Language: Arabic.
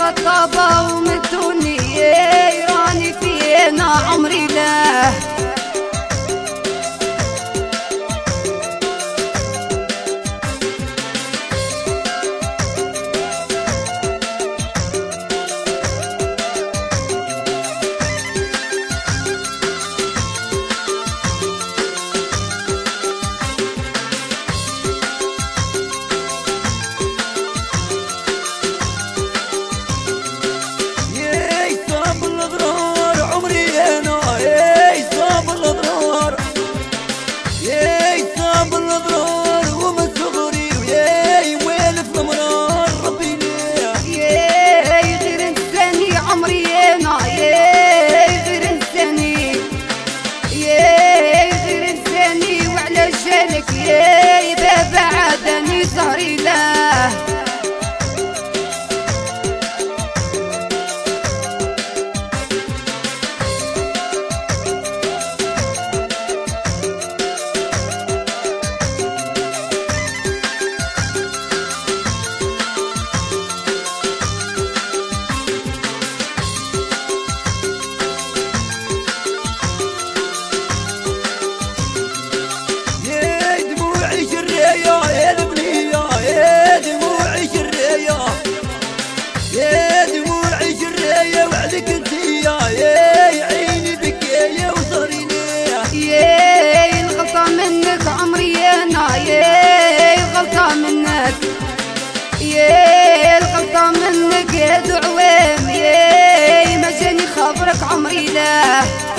الطابة ومدوني راني فينا عمري له. يا بابا عادني زهري له. يا دموعي جرية وعليك انتيا يا عيني بكية وصاري ليا يا الغلطة منك عمري انا يا الغلطة منك يا الغلطة منك يا دعوام يا ما جاني خبرك عمري له.